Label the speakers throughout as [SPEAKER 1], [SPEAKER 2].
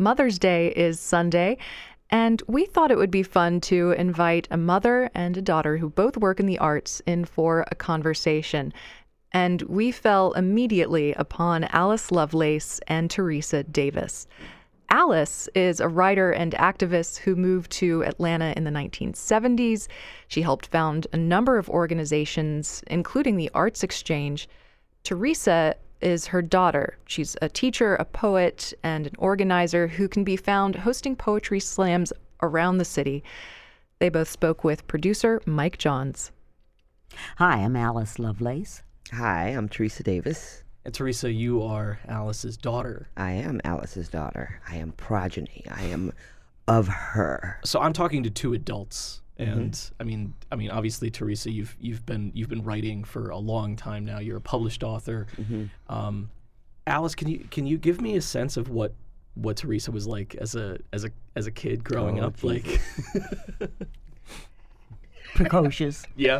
[SPEAKER 1] Mother's Day is Sunday, and we thought it would be fun to invite a mother and a daughter who both work in the arts in for a conversation. And we fell immediately upon Alice Lovelace and Teresa Davis. Alice is a writer and activist who moved to Atlanta in the 1970s. She helped found a number of organizations, including the Arts Exchange. Teresa is her daughter. She's a teacher, a poet, and an organizer who can be found hosting poetry slams around the city. They both spoke with producer Mike Johns.
[SPEAKER 2] Hi, I'm Alice Lovelace.
[SPEAKER 3] Hi, I'm Teresa Davis.
[SPEAKER 4] And Teresa, you are Alice's daughter.
[SPEAKER 3] I am Alice's daughter. I am progeny. I am of her.
[SPEAKER 4] So I'm talking to two adults, and I mean, obviously, Teresa, you've been writing for a long time now. You're a published author. Alice, can you give me a sense of what Teresa was like as a kid growing up?
[SPEAKER 3] Jesus.
[SPEAKER 4] Like
[SPEAKER 2] Precocious.
[SPEAKER 4] Yeah.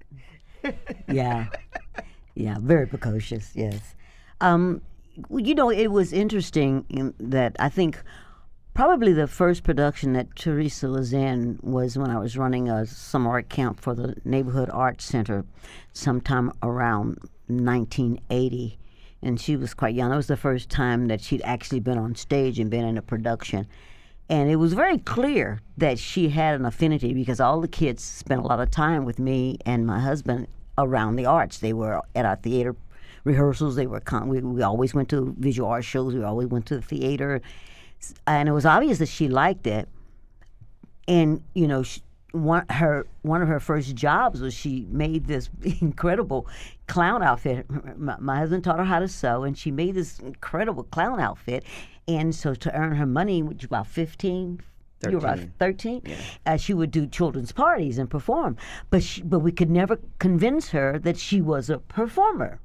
[SPEAKER 2] Yeah, very precocious, yes. It was interesting that I think probably the first production that Teresa was in was when I was running a summer art camp for the Neighborhood Arts Center sometime around 1980. And she was quite young. It was the first time that she'd actually been on stage and been in a production. And it was very clear that she had an affinity because all the kids spent a lot of time with me and my husband around the arts. They were at our theater rehearsals. They were we always went to visual art shows. We always went to the theater, and it was obvious that she liked it. And one of her first jobs was she made this incredible clown outfit. My husband taught her how to sew, and she made this incredible clown outfit. And so to earn her money, which was about 15.
[SPEAKER 3] 13.
[SPEAKER 2] You were about 13?
[SPEAKER 3] Yeah.
[SPEAKER 2] She would do children's parties and perform. But we could never convince her that she was a performer.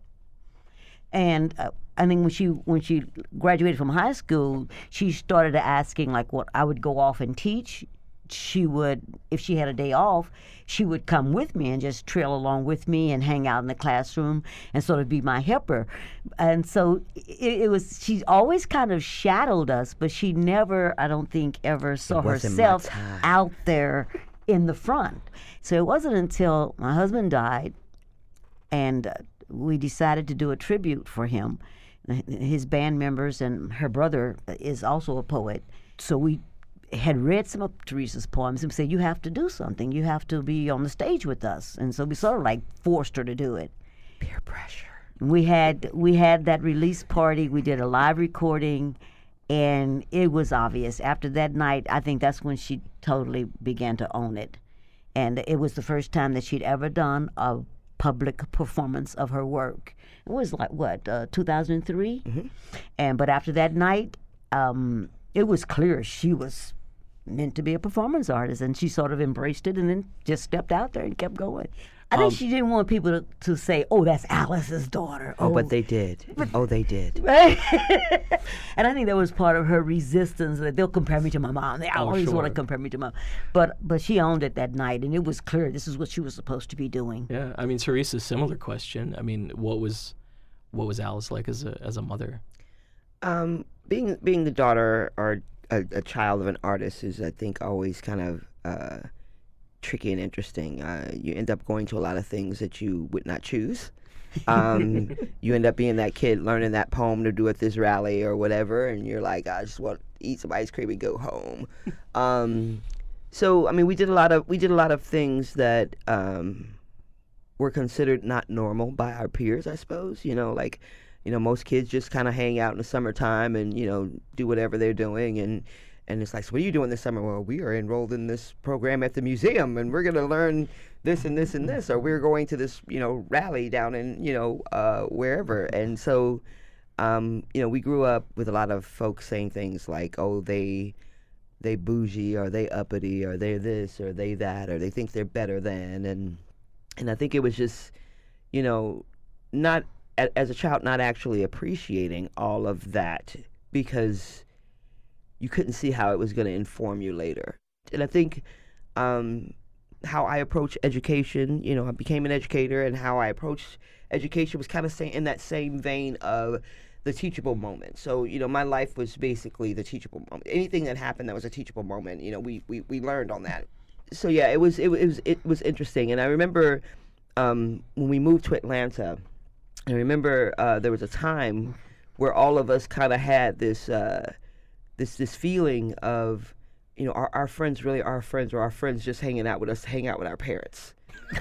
[SPEAKER 2] And I think when she graduated from high school, she started asking, like, what I would go off and teach. She would, if she had a day off, she would come with me and just trail along with me and hang out in the classroom and sort of be my helper. And so it was, she always kind of shadowed us, but she never, I don't think, ever saw herself out there in the front. So it wasn't until my husband died and we decided to do a tribute for him. His band members and her brother is also a poet. So we had read some of Teresa's poems and said, you have to do something. You have to be on the stage with us. And so we sort of like forced her to do it.
[SPEAKER 3] Peer pressure.
[SPEAKER 2] We had that release party. We did a live recording, and it was obvious. After that night, I think that's when she totally began to own it. And it was the first time that she'd ever done a public performance of her work. It was like, 2003? But after that night, it was clear she was meant to be a performance artist, and she sort of embraced it and then just stepped out there and kept going. I think she didn't want people to say, oh, that's Alice's daughter.
[SPEAKER 3] Oh, but they did. They did.
[SPEAKER 2] Right? And I think that was part of her resistance, that they'll compare me to my mom. They always want to compare me to mom. But she owned it that night, and it was clear this is what she was supposed to be doing.
[SPEAKER 4] Yeah, I mean, Teresa, similar question. I mean, what was Alice like as a mother?
[SPEAKER 3] Being the daughter or a child of an artist is, I think, always kind of tricky and interesting. You end up going to a lot of things that you would not choose. You end up being that kid learning that poem to do at this rally or whatever, and you're like, I just want to eat some ice cream and go home. So I mean, we did a lot of things that were considered not normal by our peers, I suppose. Most kids just kind of hang out in the summertime and, do whatever they're doing. And it's like, so what are you doing this summer? Well, we are enrolled in this program at the museum, and we're going to learn this and this and this. Or we're going to this, rally down in, wherever. And so, we grew up with a lot of folks saying things like, oh, they bougie, or they uppity, or they this, or they that, or they think they're better than. And I think it was just, not, as a child, not actually appreciating all of that because you couldn't see how it was going to inform you later. And I think how I approach education, I became an educator, and how I approached education was kind of in that same vein of the teachable moment. So, my life was basically the teachable moment. Anything that happened that was a teachable moment, we learned on that. So yeah, it was interesting. And I remember when we moved to Atlanta, I remember there was a time where all of us kind of had this feeling of, our friends really are friends, or our friends just hanging out with us to hang out with our parents.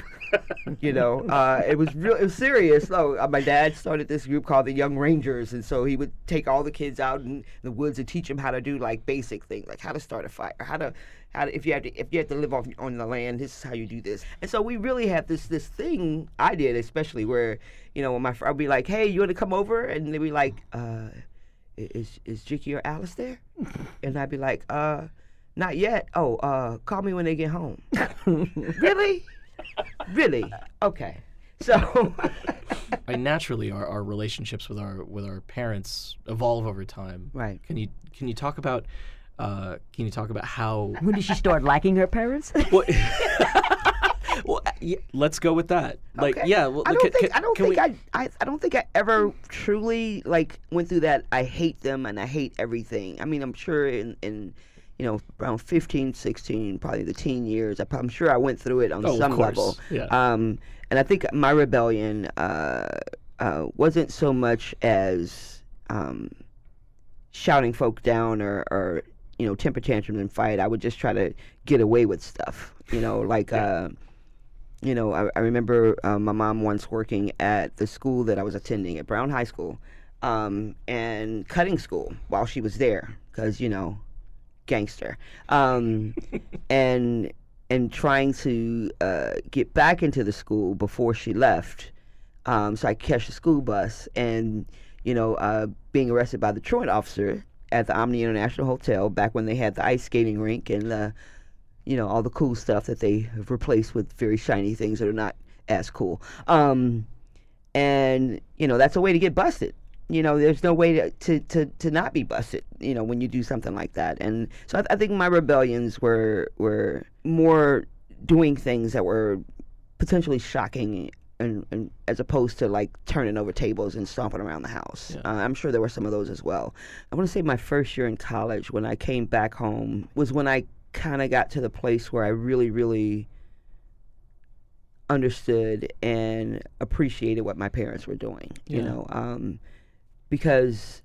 [SPEAKER 3] It was serious. So my dad started this group called the Young Rangers, and so he would take all the kids out in the woods and teach them how to do like basic things, like how to start a fire, how to if you have to live on the land, this is how you do this. And so we really had this thing, I did especially, where when I'd be like, hey, you want to come over? And they'd be like, is Jicky or Alice there? And I'd be like, not yet. Oh, call me when they get home. Really? Really? Okay. So
[SPEAKER 4] naturally our relationships with our parents evolve over time.
[SPEAKER 3] Right.
[SPEAKER 4] Can you talk about how
[SPEAKER 2] When did she start liking her parents?
[SPEAKER 4] well, yeah, let's go with that. Like,
[SPEAKER 3] okay.
[SPEAKER 4] yeah, well,
[SPEAKER 3] I don't think I ever truly like went through that. I hate them and I hate everything. I mean, I'm sure in around 15, 16, probably the teen years, I'm sure I went through it on some level.
[SPEAKER 4] Yeah.
[SPEAKER 3] And I think my rebellion wasn't so much as shouting folk down or temper tantrums and fight. I would just try to get away with stuff. I remember my mom once working at the school that I was attending at Brown High School, and cutting school while she was there, because gangster, and trying to get back into the school before she left, so I could catch the school bus, and being arrested by the truant officer at the Omni International Hotel back when they had the ice skating rink and all the cool stuff that they have replaced with very shiny things that are not as cool, and that's a way to get busted. There's no way to not be busted, when you do something like that. And so I think my rebellions were more doing things that were potentially shocking, and as opposed to like turning over tables and stomping around the house.
[SPEAKER 4] Yeah.
[SPEAKER 3] I'm sure there were some of those as well. I want to say my first year in college, when I came back home, was when I kind of got to the place where I really, really understood and appreciated what my parents were doing. Because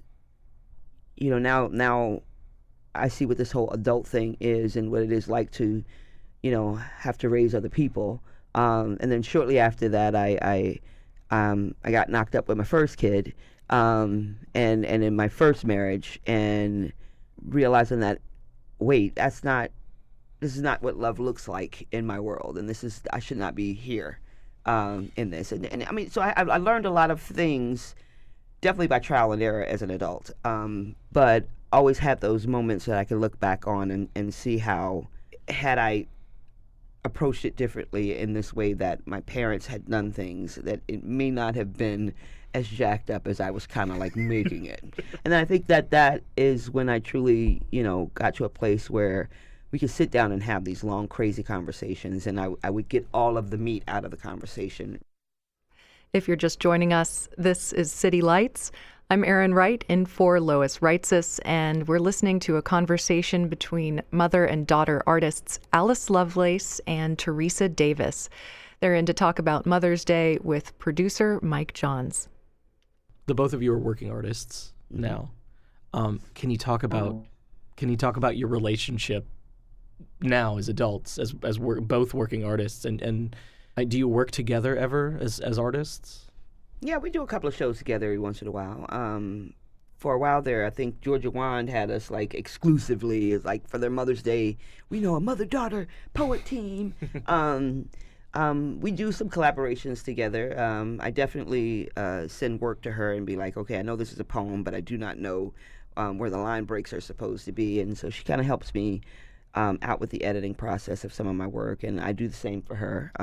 [SPEAKER 3] now I see what this whole adult thing is and what it is like to have to raise other people, and then shortly after that I got knocked up with my first kid, and in my first marriage, and realizing that this is not what love looks like in my world, and I should not be here in this, and I mean, so I learned a lot of things definitely by trial and error as an adult, but always had those moments that I could look back on and see how, had I approached it differently in this way that my parents had done things, that it may not have been as jacked up as I was kind of like making it. And I think that is when I truly, got to a place where we could sit down and have these long, crazy conversations, and I would get all of the meat out of the conversation.
[SPEAKER 1] If you're just joining us, this is City Lights. I'm Erin Wright in for Lois Reitzes, and we're listening to a conversation between mother and daughter artists Alice Lovelace and Teresa Davis. They're in to talk about Mother's Day with producer Mike Johns.
[SPEAKER 4] The both of you are working artists now. Can you talk about your relationship now as adults, as we're both working artists, and do you work together ever as artists?
[SPEAKER 3] Yeah, we do a couple of shows together every once in a while. For a while there, I think Georgia Wand had us like exclusively, like for their Mother's Day, we know a mother-daughter poet team. We do some collaborations together. I definitely send work to her and be like, okay, I know this is a poem, but I do not know where the line breaks are supposed to be. And so she kind of helps me out with the editing process of some of my work, and I do the same for her.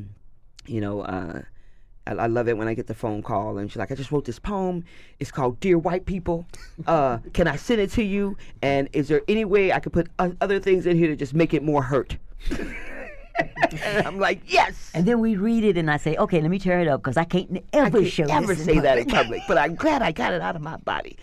[SPEAKER 3] I love it when I get the phone call and she's like, I just wrote this poem. It's called Dear White People. Can I send it to you? And is there any way I could put other things in here to just make it more hurt? And I'm like, yes.
[SPEAKER 2] And then we read it, and I say, okay, let me tear it up because I can't ever show
[SPEAKER 3] Never
[SPEAKER 2] this
[SPEAKER 3] say
[SPEAKER 2] in
[SPEAKER 3] that in
[SPEAKER 2] public.
[SPEAKER 3] public, but I'm glad I got it out of my body.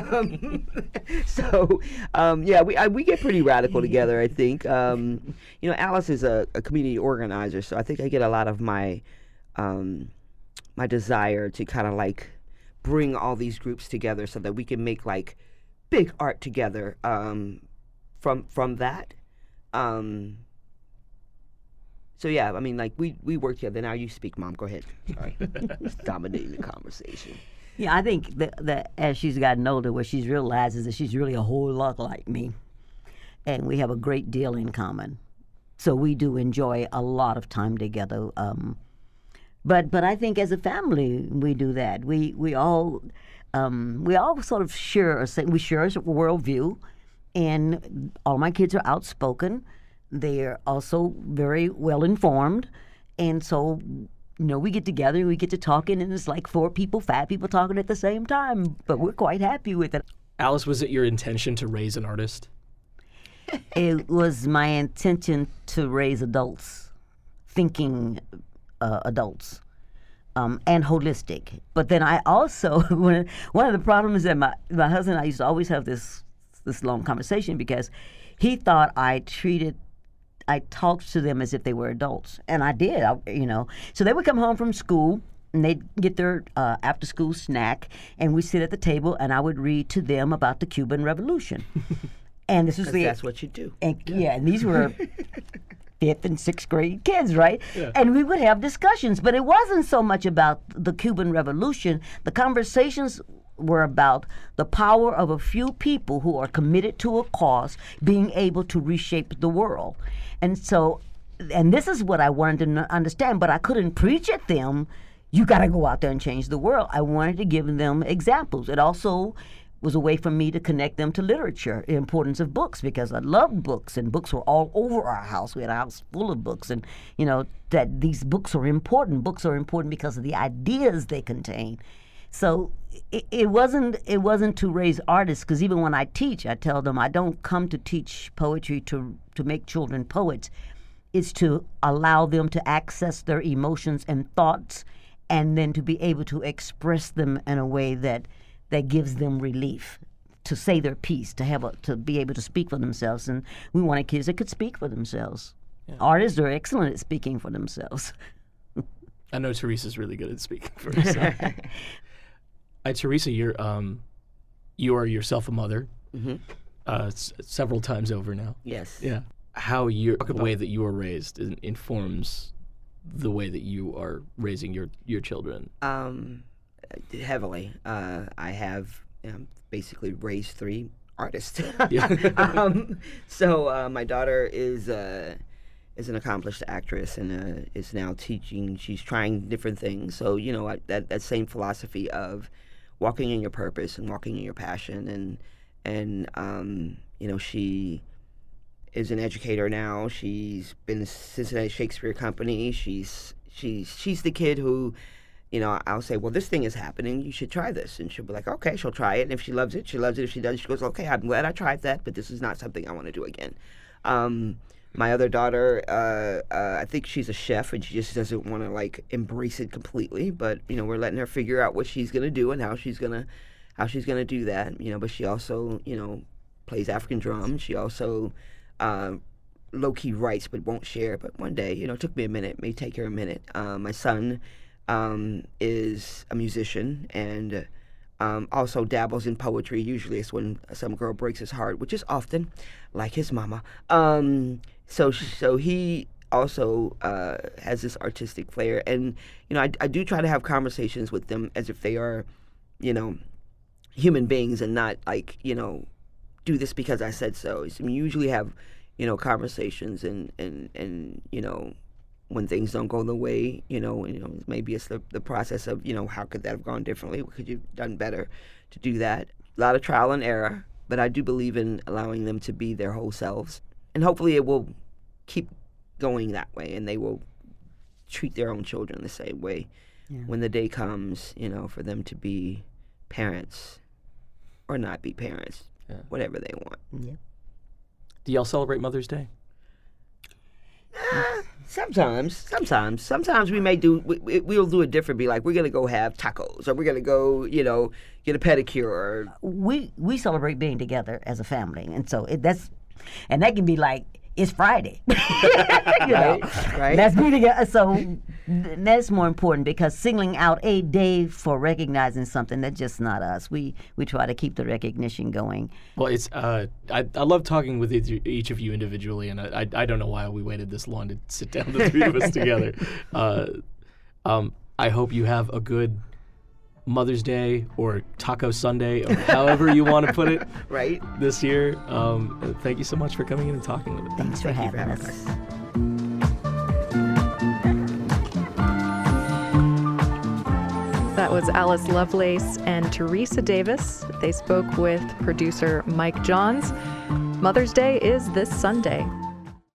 [SPEAKER 3] We get pretty radical together, I think. Alice is a community organizer, so I think I get a lot of my my desire to kind of like bring all these groups together so that we can make like big art together from that. So yeah, I mean, like we work together. Now you speak, Mom. Go ahead. Sorry, just dominating the conversation.
[SPEAKER 2] Yeah, I think that as she's gotten older, what she's realized is that she's really a whole lot like me, and we have a great deal in common. So we do enjoy a lot of time together. But I think as a family we do that. We all sort of share a worldview, and all my kids are outspoken. They're also very well informed, and so we get together and we get to talking, and it's like 5 people talking at the same time. But we're quite happy with it.
[SPEAKER 4] Alice, was it your intention to raise an artist?
[SPEAKER 2] It was my intention to raise adults, thinking adults, and holistic. But then I also one of the problems that my husband and I used to always have this long conversation because he thought I talked to them as if they were adults, and I did. So they would come home from school and they'd get their after-school snack, and we'd sit at the table, and I would read to them about the Cuban Revolution. And this was
[SPEAKER 3] that's what you do.
[SPEAKER 2] And and these were 5th and 6th grade kids, right?
[SPEAKER 4] Yeah.
[SPEAKER 2] And we would have discussions, but it wasn't so much about the Cuban Revolution. The conversations were about the power of a few people who are committed to a cause being able to reshape the world. And this is what I wanted to understand, but I couldn't preach at them, you got to go out there and change the world. I wanted to give them examples. It also was a way for me to connect them to literature, the importance of books, because I loved books, and books were all over our house. We had a house full of books, and that these books are important. Books are important because of the ideas they contain. So it wasn't to raise artists, because even when I teach, I tell them I don't come to teach poetry to make children poets. It's to allow them to access their emotions and thoughts, and then to be able to express them in a way that gives them relief, to say their piece, to be able to speak for themselves. And we wanted kids that could speak for themselves. Yeah. Artists are excellent at speaking for themselves.
[SPEAKER 4] I know Teresa's really good at speaking for herself. Teresa, you are yourself a mother, several times over now.
[SPEAKER 3] Yes.
[SPEAKER 4] Yeah. How the way that you were raised informs the way that you are raising your children.
[SPEAKER 3] Heavily. I have basically raised 3 artists. So my daughter is an accomplished actress and is now teaching. She's trying different things. So that same philosophy of walking in your purpose and walking in your passion, and she is an educator now. She's been in Cincinnati Shakespeare Company. She's the kid who, I'll say, well, this thing is happening. You should try this. And she'll be like, okay, she'll try it. And if she loves it, she loves it. If she doesn't, she goes, okay, I'm glad I tried that, but this is not something I want to do again. My other daughter, I think she's a chef, and she just doesn't want to embrace it completely. But we're letting her figure out what she's gonna do and how she's gonna do that. But she also plays African drums. She also low key writes, but won't share. But one day, it took me a minute. May take her a minute. My son is a musician and also dabbles in poetry. Usually it's when some girl breaks his heart, which is often, like his mama. So he also has this artistic flair. And, I do try to have conversations with them as if they are, human beings and not do this because I said so. So we usually have, conversations and when things don't go the way, maybe it's the process of, how could that have gone differently? What could you have done better to do that? A lot of trial and error, but I do believe in allowing them to be their whole selves. And hopefully it will keep going that way, and they will treat their own children the same way when the day comes, for them to be parents or not be parents, whatever they want.
[SPEAKER 2] Yeah.
[SPEAKER 4] Do y'all celebrate Mother's Day?
[SPEAKER 3] Sometimes we may do. We'll do it different. Be like, we're gonna go have tacos, or we're gonna go, get a pedicure. Or
[SPEAKER 2] We celebrate being together as a family, and so and that can be like, it's Friday.
[SPEAKER 3] Right.
[SPEAKER 2] Let's be together. So that's more important, because singling out a day for recognizing something, that's just not us. We try to keep the recognition going.
[SPEAKER 4] Well, it's I love talking with each of you individually, and I don't know why we waited this long to sit down, the three of us together. I hope you have a good Mother's Day or Taco Sunday, or however you want to put it,
[SPEAKER 3] right,
[SPEAKER 4] this year. Thank you so much for coming in and talking with us.
[SPEAKER 2] Thanks for having us.
[SPEAKER 1] That was Alice Lovelace and Teresa Davis. They spoke with producer Mike Johns. Mother's Day is this Sunday.